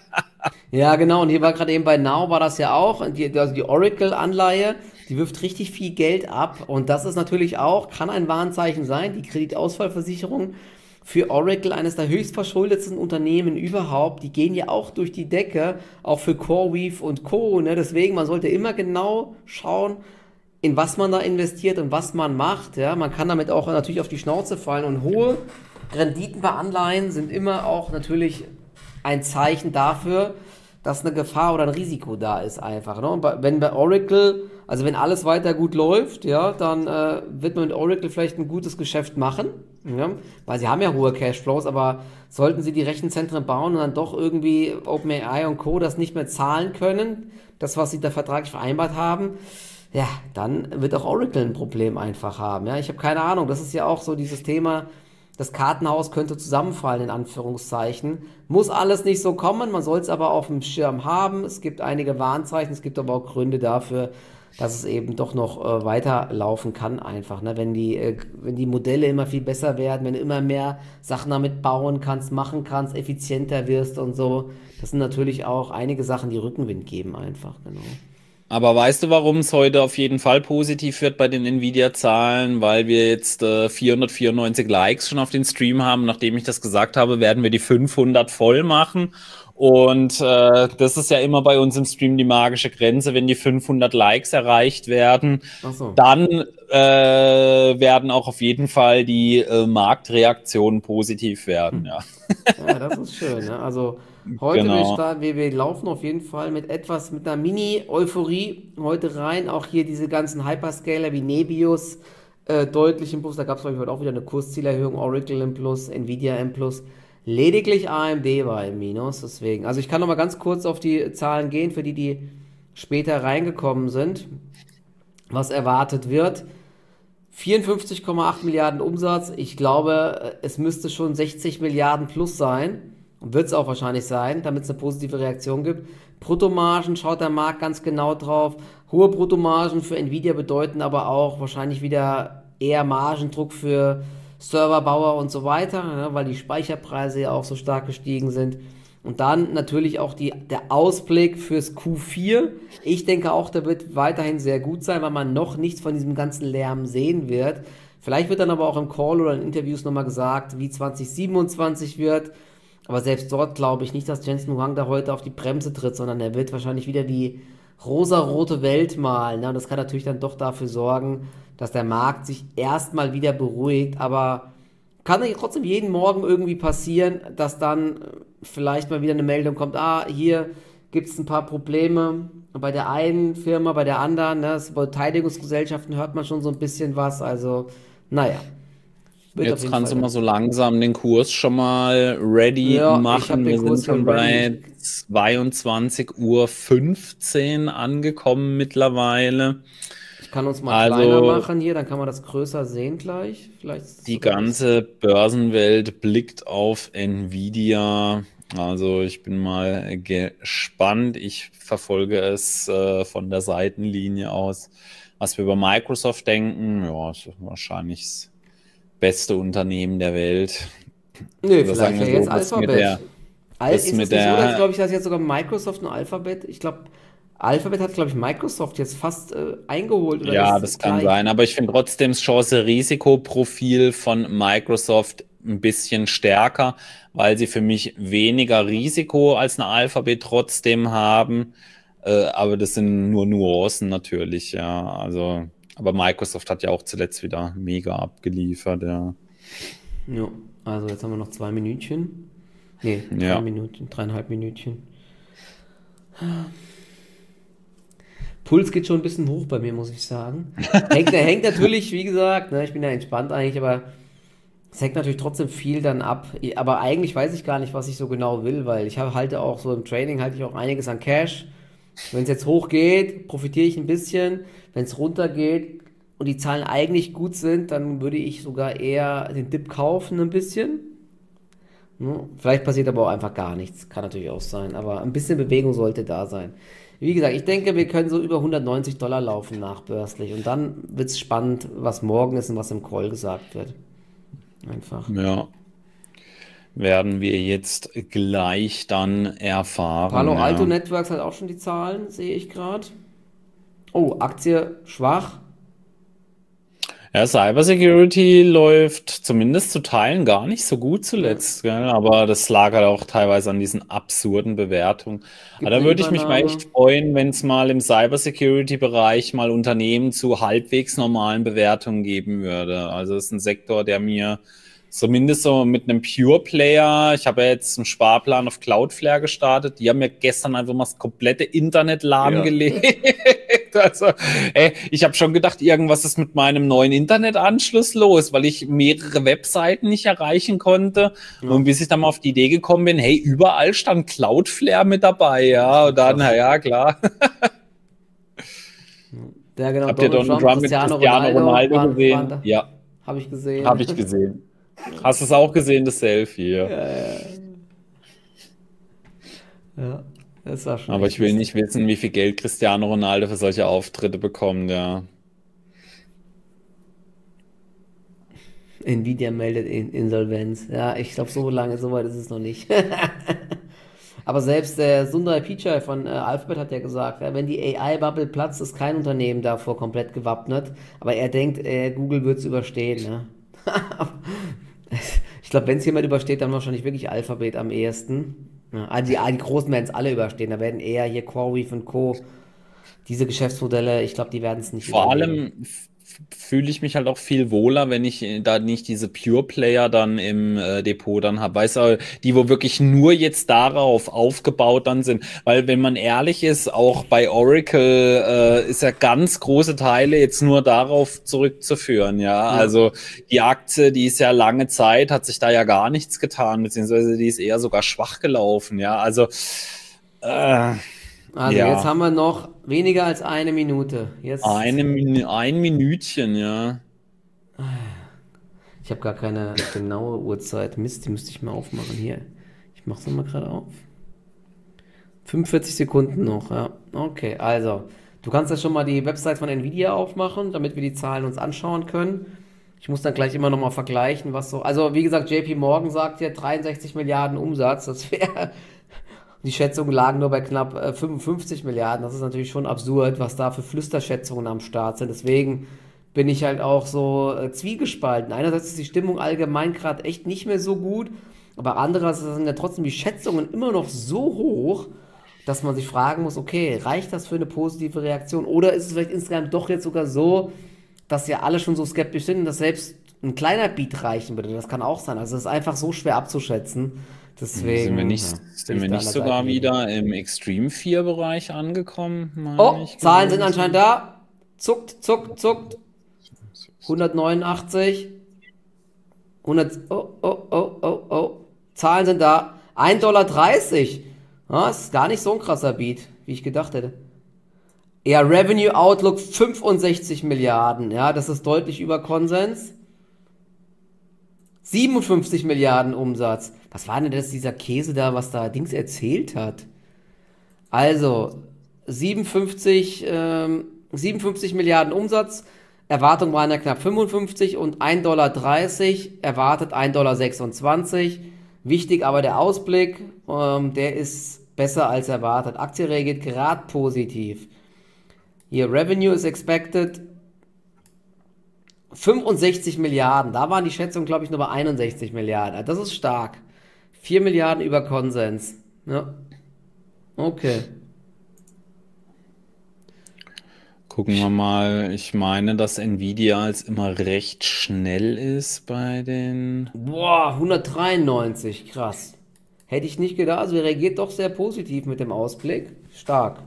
Ja, genau. Und hier war gerade eben bei Now war das ja auch. Und Die, also die Oracle-Anleihe, die wirft richtig viel Geld ab. Und das ist natürlich auch, kann ein Warnzeichen sein. Die Kreditausfallversicherung für Oracle, eines der höchst verschuldetsten Unternehmen überhaupt, die gehen ja auch durch die Decke, auch für CoreWeave und Co. Ne? Deswegen, man sollte immer genau schauen, in was man da investiert und was man macht. Ja? Man kann damit auch natürlich auf die Schnauze fallen. Und hohe Renditen bei Anleihen sind immer auch natürlich ein Zeichen dafür, dass eine Gefahr oder ein Risiko da ist einfach. Ne? Und bei, wenn bei Oracle, also wenn alles weiter gut läuft, ja, dann äh, wird man mit Oracle vielleicht ein gutes Geschäft machen, ja? Weil sie haben ja hohe Cashflows, aber sollten sie die Rechenzentren bauen und dann doch irgendwie OpenAI und Co. das nicht mehr zahlen können, das, was sie da vertraglich vereinbart haben, ja, dann wird auch Oracle ein Problem einfach haben. Ja? Ich habe keine Ahnung, das ist ja auch so dieses Thema, das Kartenhaus könnte zusammenfallen, in Anführungszeichen. Muss alles nicht so kommen, man soll es aber auf dem Schirm haben. Es gibt einige Warnzeichen, es gibt aber auch Gründe dafür, dass es eben doch noch äh, weiterlaufen kann einfach. Ne? Wenn die, äh, wenn die Modelle immer viel besser werden, wenn du immer mehr Sachen damit bauen kannst, machen kannst, effizienter wirst und so. Das sind natürlich auch einige Sachen, die Rückenwind geben einfach, genau. Aber weißt du, warum es heute auf jeden Fall positiv wird bei den Nvidia-Zahlen? Weil wir jetzt äh, vierhundertvierundneunzig Likes schon auf den Stream haben. Nachdem ich das gesagt habe, werden wir die fünfhundert voll machen. Und äh, das ist ja immer bei uns im Stream die magische Grenze. Wenn die fünfhundert Likes erreicht werden, Ach so. dann äh, werden auch auf jeden Fall die äh, Marktreaktionen positiv werden. Ja, Ja, das ist schön. Ne? Also heute, wir, genau. starten, wir, wir laufen auf jeden Fall mit etwas, mit einer Mini-Euphorie heute rein. Auch hier diese ganzen Hyperscaler wie Nebius äh, deutlich im Plus. Da gab es, glaube ich, heute auch wieder eine Kurszielerhöhung. Oracle im Plus, Nvidia im Plus. Lediglich A M D war im Minus. Deswegen, also ich kann noch mal ganz kurz auf die Zahlen gehen, für die, die später reingekommen sind, was erwartet wird. vierundfünfzig Komma acht Milliarden Umsatz. Ich glaube, es müsste schon sechzig Milliarden plus sein. Wird es auch wahrscheinlich sein, damit es eine positive Reaktion gibt. Bruttomargen schaut der Markt ganz genau drauf. Hohe Bruttomargen für Nvidia bedeuten aber auch wahrscheinlich wieder eher Margendruck für Serverbauer und so weiter, ne, weil die Speicherpreise ja auch so stark gestiegen sind. Und dann natürlich auch die, der Ausblick fürs Q vier. Ich denke auch, der wird weiterhin sehr gut sein, weil man noch nichts von diesem ganzen Lärm sehen wird. Vielleicht wird dann aber auch im Call oder in Interviews nochmal gesagt, wie zwanzig siebenundzwanzig wird. Aber selbst dort glaube ich nicht, dass Jensen Huang da heute auf die Bremse tritt, sondern er wird wahrscheinlich wieder die rosarote Welt malen. Ne? Und das kann natürlich dann doch dafür sorgen, dass der Markt sich erstmal wieder beruhigt. Aber kann ja trotzdem jeden Morgen irgendwie passieren, dass dann vielleicht mal wieder eine Meldung kommt, ah, hier gibt es ein paar Probleme bei der einen Firma, bei der anderen. Ne? Bei Beteiligungsgesellschaften hört man schon so ein bisschen was. Also, naja. Wird auf Jetzt jeden kannst du Fall. mal so langsam den Kurs schon mal ready Ja, ich habe machen. Wir den Kurs sind hier schon ready. bei zweiundzwanzig Uhr fünfzehn angekommen mittlerweile. Ich kann uns mal kleiner Also machen hier, dann kann man das größer sehen gleich. Vielleicht ist es die sogar besser. ganze Börsenwelt blickt auf Nvidia. Also ich bin mal gespannt. Ich verfolge es äh, von der Seitenlinie aus. Was wir über Microsoft denken, ja, ist wahrscheinlich das beste Unternehmen der Welt. Nö, Oder sagen vielleicht wir ja so, jetzt das mit Alphabet. der, Al das ist es mit nicht so, dass, der, glaube ich, dass jetzt sogar Microsoft und Alphabet, ich glaube, Alphabet hat, glaube ich, Microsoft jetzt fast äh, eingeholt oder ja, ist das es kann gleich? sein, aber ich finde trotzdem das Chance-Risikoprofil von Microsoft ein bisschen stärker, weil sie für mich weniger Risiko als eine Alphabet trotzdem haben. Äh, aber das sind nur Nuancen natürlich, ja. Also, aber Microsoft hat ja auch zuletzt wieder mega abgeliefert, ja. Ja, also jetzt haben wir noch zwei Minütchen. Nee, drei Ja. Minuten, dreieinhalb Minütchen. Puls geht schon ein bisschen hoch bei mir, muss ich sagen. Hängt, hängt natürlich, wie gesagt, ne, ich bin ja entspannt eigentlich, aber es hängt natürlich trotzdem viel dann ab. Aber eigentlich weiß ich gar nicht, was ich so genau will, weil ich habe, halte auch so im Training, halte ich auch einiges an Cash. Wenn es jetzt hoch geht, profitiere ich ein bisschen. Wenn es runter geht und die Zahlen eigentlich gut sind, dann würde ich sogar eher den Dip kaufen ein bisschen. Ne? Vielleicht passiert aber auch einfach gar nichts. Kann natürlich auch sein. Aber ein bisschen Bewegung sollte da sein. Wie gesagt, ich denke, wir können so über hundertneunzig Dollar laufen nachbörslich. Und dann wird es spannend, was morgen ist und was im Call gesagt wird. Einfach. Ja, werden wir jetzt gleich dann erfahren, Palo Alto ja. Networks hat auch schon die Zahlen, sehe ich gerade. Oh, Aktie schwach. Ja, Cybersecurity läuft zumindest zu Teilen gar nicht so gut Ne? zuletzt, gell? Aber das lag halt auch teilweise an diesen absurden Bewertungen. Aber Gibt da eine würde ich mich mal echt Übernahme. freuen, wenn es mal im Cybersecurity-Bereich mal Unternehmen zu halbwegs normalen Bewertungen geben würde. Also das ist ein Sektor, der mir zumindest so mit einem Pure Player, ich habe ja jetzt einen Sparplan auf Cloudflare gestartet, die haben mir gestern einfach mal das komplette Internet Ja. lahmgelegt. Also, ey, ich habe schon gedacht, irgendwas ist mit meinem neuen Internetanschluss los, weil ich mehrere Webseiten nicht erreichen konnte. Und Ja, bis ich dann mal auf die Idee gekommen bin, hey, überall stand Cloudflare mit dabei, das ist ja. schon Und dann, na krass. ja, klar. Ja, genau, Habt ihr Donald Donald Trump, Trump mit Cristiano Cristiano Ronaldo Ronaldo waren, waren gesehen? da. Ja, Habe ich habe ich gesehen. gesehen. Hast du es auch gesehen, das Selfie? Ja. Ja, ja, ja. Das war schon Aber echt ich will lustig. nicht wissen, wie viel Geld Cristiano Ronaldo für solche Auftritte bekommt, ja. Nvidia meldet In Insolvenz. Ja, ich glaube, so lange, so weit ist es noch nicht. Aber selbst der Sundar Pichai von äh, Alphabet hat ja gesagt, ja, wenn die A I-Bubble platzt, ist kein Unternehmen davor komplett gewappnet. Aber er denkt, äh, Google wird es überstehen. Ne? Ich glaube, wenn es jemand übersteht, dann wahrscheinlich wirklich Alphabet am ehesten. Ja, also die, die Großen werden es alle überstehen. Da werden eher hier CoreWeave und Co. Diese Geschäftsmodelle, ich glaube, die werden es nicht Vor überleben. allem f- fühle ich mich halt auch viel wohler, wenn ich äh, da nicht diese Pure Player dann im äh, Depot dann habe. Weißt du, die, wo wirklich nur jetzt darauf aufgebaut dann sind. Weil wenn man ehrlich ist, auch bei Oracle äh, ist ja ganz große Teile jetzt nur darauf zurückzuführen, ja. Ja. Also die Aktie, die ist ja lange Zeit, hat sich da ja gar nichts getan, beziehungsweise die ist eher sogar schwach gelaufen, ja. Also äh, Also jetzt ja. haben wir noch weniger als eine Minute. Eine, Jetzt, Min- ein Minütchen, ja. ich habe gar keine genaue Uhrzeit. Mist, die müsste ich mal aufmachen hier. Ich mache es mal gerade auf. fünfundvierzig Sekunden noch, ja. Okay, also, du kannst ja schon mal die Website von Nvidia aufmachen, damit wir die Zahlen uns anschauen können. Ich muss dann gleich immer noch mal vergleichen, was so. Also, wie gesagt, J P Morgan sagt ja dreiundsechzig Milliarden Umsatz. Das wäre. Die Schätzungen lagen nur bei knapp äh, fünfundfünfzig Milliarden. Das ist natürlich schon absurd, was da für Flüsterschätzungen am Start sind. Deswegen bin ich halt auch so äh, zwiegespalten. Einerseits ist die Stimmung allgemein gerade echt nicht mehr so gut, aber andererseits sind ja trotzdem die Schätzungen immer noch so hoch, dass man sich fragen muss, okay, reicht das für eine positive Reaktion? Oder ist es vielleicht insgesamt doch jetzt sogar so, dass ja alle schon so skeptisch sind, dass selbst ein kleiner Beat reichen würde? Das kann auch sein. Also es ist einfach so schwer abzuschätzen. Sind wir Deswegen, nicht, ja, will sind ich wir da an nicht der sogar Seitenlinie. wieder im Extreme vier Bereich angekommen, meine Oh, ich Zahlen sind gesehen zu anscheinend haben? da. Zuckt, zuckt, zuckt. hundertneunundachtzig. hundert, oh, oh, oh, oh, oh. Zahlen sind da. ein Dollar dreißig. Ja, das ist gar nicht so ein krasser Beat, wie ich gedacht hätte. Ja, Revenue Outlook fünfundsechzig Milliarden. Ja, das ist deutlich über Konsens. siebenundfünfzig Milliarden Umsatz. Was war denn das, dieser Käse da, was da Dings erzählt hat? Also, siebenundfünfzig, ähm, siebenundfünfzig Milliarden Umsatz. Erwartung waren ja knapp fünfundfünfzig und ein Dollar dreißig. Erwartet ein Dollar sechsundzwanzig. Wichtig aber der Ausblick, ähm, der ist besser als erwartet. Aktie reagiert gerade positiv. Hier, Revenue is expected fünfundsechzig Milliarden. Da waren die Schätzungen, glaube ich, nur bei einundsechzig Milliarden. Das ist stark. vier Milliarden über Konsens. Ja, okay. Gucken wir mal. Ich meine, dass Nvidia als immer recht schnell ist bei den. Boah, hundertdreiundneunzig, krass. Hätte ich nicht gedacht, also reagiert doch sehr positiv mit dem Ausblick. Stark.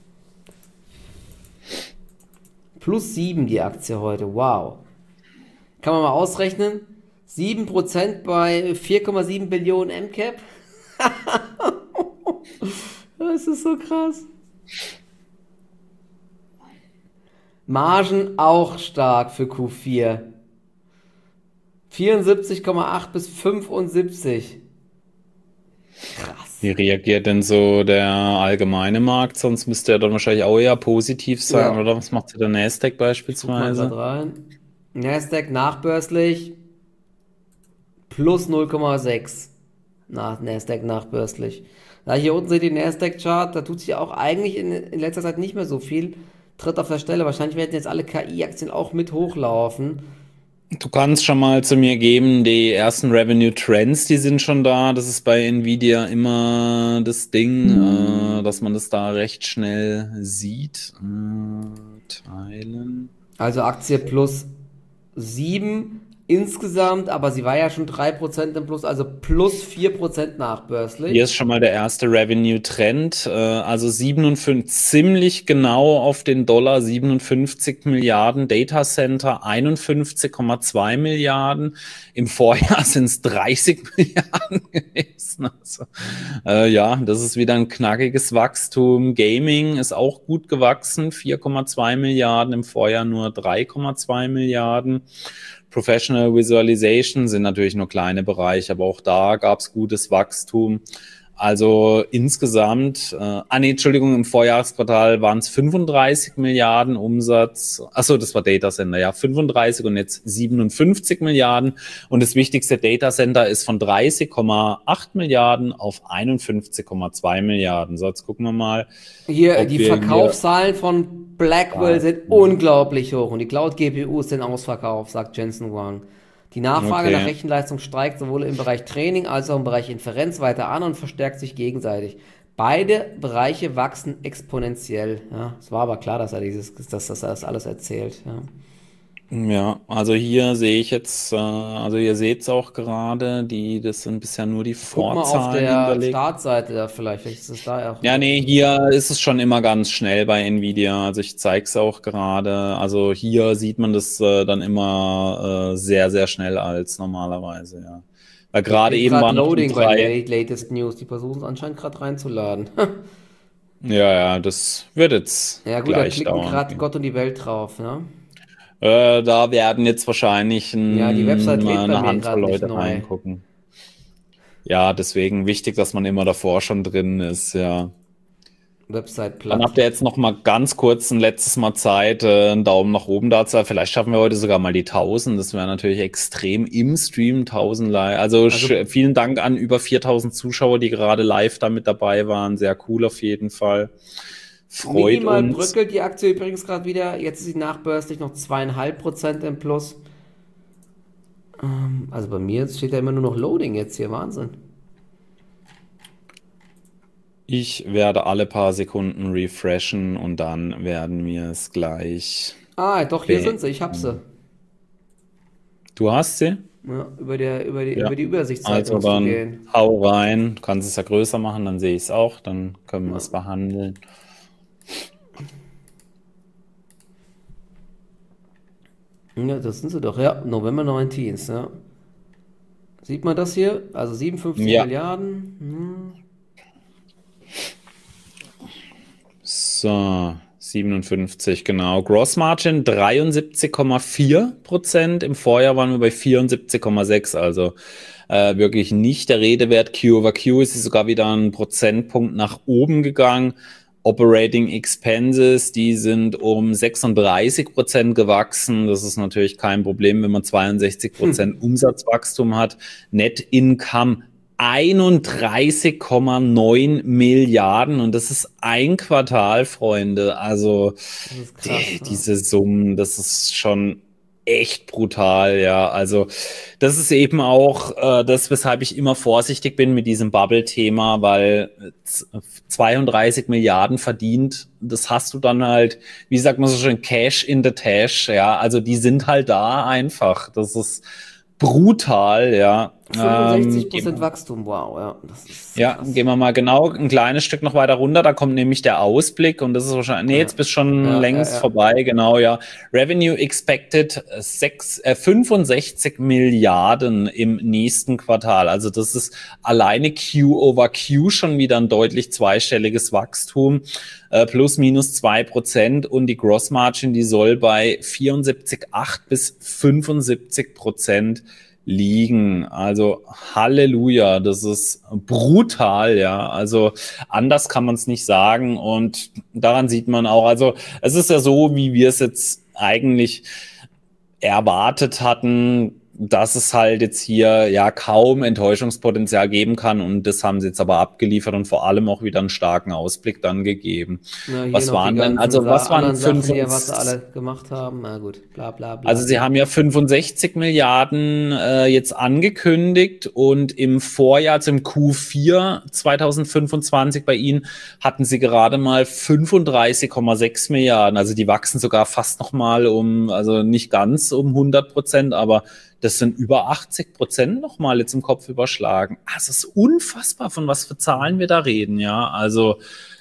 Plus sieben die Aktie heute. Wow. Kann man mal ausrechnen? sieben Prozent bei vier Komma sieben Billionen M Cap. Das ist so krass. Margen auch stark für Q vier. vierundsiebzig Komma acht bis fünfundsiebzig. Krass. Wie reagiert denn so der allgemeine Markt? Sonst müsste er dann wahrscheinlich auch eher positiv sein, Ja. oder? Was macht der Nasdaq Guck mal beispielsweise? grad rein. Nasdaq nachbörslich plus null Komma sechs. Nach Nasdaq nachbörslich. Da hier unten seht ihr den Nasdaq-Chart, da tut sich auch eigentlich in, in letzter Zeit nicht mehr so viel. Tritt auf der Stelle. Wahrscheinlich werden jetzt alle K I-Aktien auch mit hochlaufen. Du kannst schon mal zu mir geben, die ersten Revenue Trends, die sind schon da. Das ist bei Nvidia immer das Ding, äh, dass man das da recht schnell sieht. Äh, teilen. Also Aktie plus sieben insgesamt, aber sie war ja schon drei Prozent im Plus, also plus vier Prozent nachbörslich. Hier ist schon mal der erste Revenue-Trend, äh, also siebenundfünfzig, ziemlich genau auf den Dollar, siebenundfünfzig Milliarden, Data Center einundfünfzig Komma zwei Milliarden, im Vorjahr sind es dreißig Milliarden gewesen. Also, äh, ja, das ist wieder ein knackiges Wachstum. Gaming ist auch gut gewachsen, vier Komma zwei Milliarden, im Vorjahr nur drei Komma zwei Milliarden. Professional Visualization sind natürlich nur kleine Bereiche, aber auch da gab es gutes Wachstum. Also insgesamt, äh, ah nee, Entschuldigung, im Vorjahresquartal waren es fünfunddreißig Milliarden Umsatz. Achso, das war Data Center, ja, fünfunddreißig und jetzt siebenundfünfzig Milliarden. Und das wichtigste Data Center ist von dreißig Komma acht Milliarden auf einundfünfzig Komma zwei Milliarden. So, jetzt gucken wir mal. Hier, ob die wir Verkaufszahlen von Blackwell sind unglaublich hoch und die Cloud-G P Us sind ausverkauft, sagt Jensen Huang. Die Nachfrage Okay. nach Rechenleistung steigt sowohl im Bereich Training als auch im Bereich Inferenz weiter an und verstärkt sich gegenseitig. Beide Bereiche wachsen exponentiell. Ja, es war aber klar, dass er dieses, dass, dass er das alles erzählt. Ja. Ja, also hier sehe ich jetzt, äh, also ihr seht es auch gerade, die, das sind bisher nur die Guck mal auf Vorzahlen der hinterlegt. Startseite da vielleicht, vielleicht ist es da auch. Ja, nee, hier ist es schon immer ganz schnell bei Nvidia. Also ich zeige es auch gerade. Also hier sieht man das äh, dann immer äh, sehr, sehr schnell als normalerweise, ja. Weil gerade Geht eben grad waren noch die Loading bei drei. Late- Latest News. Die versuchen es anscheinend gerade reinzuladen. Ja, ja, das wird jetzt Ja gut, da gleich klicken dauern. gerade Gott und die Welt drauf, ne? Äh, da werden jetzt wahrscheinlich ein, Ja, die Website lädt bei eine mir Handvoll gerade nicht Leute neu. reingucken. Ja, deswegen wichtig, dass man immer davor schon drin ist, ja. Website Dann platt. habt ihr jetzt noch mal ganz kurz ein letztes Mal Zeit, äh, einen Daumen nach oben da zu haben. Vielleicht schaffen wir heute sogar mal die tausend. Das wäre natürlich extrem im Stream, tausend live. Also, Also- sch- vielen Dank an über viertausend Zuschauer, die gerade live da mit dabei waren. Sehr cool auf jeden Fall. Freut Minimal uns. bröckelt die Aktie übrigens gerade wieder. Jetzt ist sie nachbörslich noch zweieinhalb Prozent im Plus. Ähm, also bei mir steht ja immer nur noch Loading jetzt hier. Wahnsinn. Ich werde alle paar Sekunden refreshen und dann werden wir es gleich. Ah, doch, hier Bäh. sind sie. Ich hab sie. Du hast sie? Ja, über, der, über, die, Ja. über die Übersichtsseite Also musst du dann gehen. hau rein. Du kannst es ja größer machen, dann sehe ich es auch. Dann können wir es behandeln. Ja, das sind sie doch. Ja, November neunzehnten. Ja. Sieht man das hier? Also siebenundfünfzig Ja. Milliarden. Hm. So, siebenundfünfzig, genau. Gross Margin dreiundsiebzig Komma vier Prozent. Im Vorjahr waren wir bei vierundsiebzig Komma sechs, also äh, wirklich nicht der Rede wert. Q over Q ist sie sogar wieder einen Prozentpunkt nach oben gegangen. Operating Expenses, die sind um sechsunddreißig Prozent gewachsen. Das ist natürlich kein Problem, wenn man zweiundsechzig Prozent Umsatzwachstum hat. Net Income einunddreißig Komma neun Milliarden und das ist ein Quartal, Freunde. Also Das ist krass. die, ja. diese Summen, das ist schon echt brutal, ja. Also das ist eben auch äh, das, weshalb ich immer vorsichtig bin mit diesem Bubble-Thema, weil z- zweiunddreißig Milliarden verdient, das hast du dann halt, wie sagt man so schön, Cash in the Tash, ja. Also die sind halt da einfach. Das ist brutal, ja. Ähm, fünfundsechzig Prozent gehen, Wachstum, wow, ja, das ist ja, krass. gehen wir mal genau ein kleines Stück noch weiter runter. Da kommt nämlich der Ausblick und das ist wahrscheinlich, nee, Ja, jetzt bist schon ja, ja, längst ja. vorbei, genau, ja. Revenue expected äh, sechs, äh, fünfundsechzig Milliarden im nächsten Quartal. Also das ist alleine Q over Q schon wieder ein deutlich zweistelliges Wachstum, äh, plus minus zwei Prozent und die Gross Margin, die soll bei vierundsiebzig Komma acht bis fünfundsiebzig Prozent liegen. Also Halleluja, das ist brutal, ja. Also anders kann man es nicht sagen und daran sieht man auch, also es ist ja so, wie wir es jetzt eigentlich erwartet hatten, dass es halt jetzt hier ja kaum Enttäuschungspotenzial geben kann und das haben sie jetzt aber abgeliefert und vor allem auch wieder einen starken Ausblick dann gegeben. Na, hier Was noch die waren denn, ganzen also Sa was waren anderen fünf Sachen und hier, was sie alle gemacht haben. Na gut, bla bla bla also sie bla. haben ja fünfundsechzig Milliarden äh, jetzt angekündigt und im Vorjahr, also im Q vier zweitausendfünfundzwanzig bei ihnen, hatten sie gerade mal fünfunddreißig Komma sechs Milliarden. Also die wachsen sogar fast nochmal um, also nicht ganz um hundert Prozent, aber das sind über achtzig Prozent nochmal jetzt im Kopf überschlagen. Also es ist unfassbar, von was für Zahlen wir da reden, ja. Also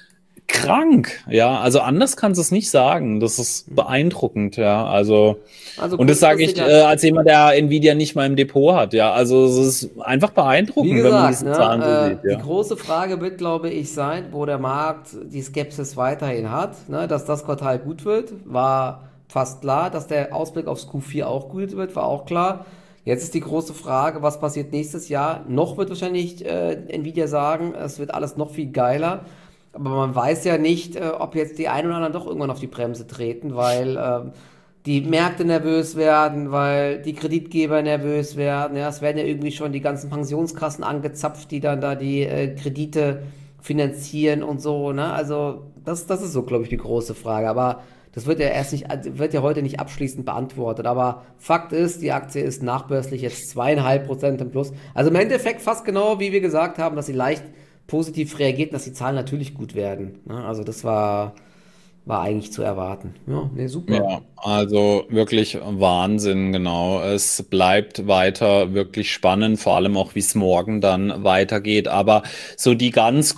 krank, ja. Also anders kannst du es nicht sagen. Das ist beeindruckend, ja. Also Also und das sage ich kurzfristiger, äh, als jemand, der Nvidia nicht mal im Depot hat, ja. Also es ist einfach wie beeindruckend, wenn man gesagt, diese Zahlen so ne, sieht, äh, die ja. große Frage wird, glaube ich, sein, wo der Markt die Skepsis weiterhin hat, ne, dass das Quartal gut wird, war fast klar, dass der Ausblick aufs Q vier auch gut wird, war auch klar. Jetzt ist die große Frage, was passiert nächstes Jahr? Noch wird wahrscheinlich äh, Nvidia sagen, es wird alles noch viel geiler. Aber man weiß ja nicht, äh, ob jetzt die einen oder anderen doch irgendwann auf die Bremse treten, weil ähm, die Märkte nervös werden, weil die Kreditgeber nervös werden. Ja, es werden ja irgendwie schon die ganzen Pensionskassen angezapft, die dann da die äh, Kredite finanzieren und so. Ne? Also das, das ist so, glaube ich, die große Frage. Aber das wird ja erst nicht, wird ja heute nicht abschließend beantwortet. Aber Fakt ist, die Aktie ist nachbörslich jetzt zweieinhalb Prozent im Plus. Also im Endeffekt fast genau, wie wir gesagt haben, dass sie leicht positiv reagiert, dass die Zahlen natürlich gut werden. Ne? Also das war, war eigentlich zu erwarten. Ja, nee, super. Ja, also wirklich Wahnsinn, genau. Es bleibt weiter wirklich spannend, vor allem auch, wie es morgen dann weitergeht. Aber so die ganz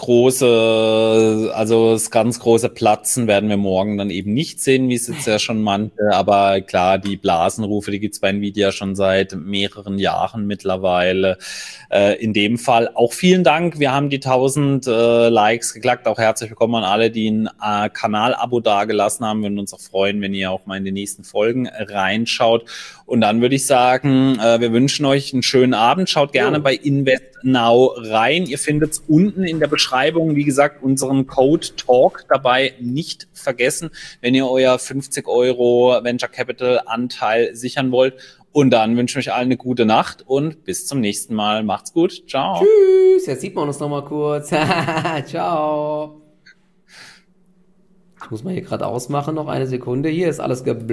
große, also das ganz große Platzen werden wir morgen dann eben nicht sehen, wie es jetzt ja schon manche. Aber klar, die Blasenrufe, die gibt's bei Nvidia schon seit mehreren Jahren mittlerweile. Äh, in dem Fall auch vielen Dank. Wir haben die tausend äh, Likes geknackt. Auch herzlich willkommen an alle, die ein äh, Kanal-Abo dagelassen haben. Wir würden uns auch freuen, wenn ihr auch mal in die nächsten Folgen reinschaut. Und dann würde ich sagen, äh, wir wünschen euch einen schönen Abend. Schaut gerne Jo. bei Invest Now rein. Ihr findet es unten in der Beschreibung, wie gesagt, unseren Code Talk dabei nicht vergessen, wenn ihr euer fünfzig Euro Venture Capital Anteil sichern wollt. Und dann wünsche ich euch allen eine gute Nacht und bis zum nächsten Mal. Macht's gut. Ciao. Tschüss. Jetzt sieht man uns nochmal kurz. Ciao. Ich muss mal hier gerade ausmachen, noch eine Sekunde. Hier ist alles geblendet.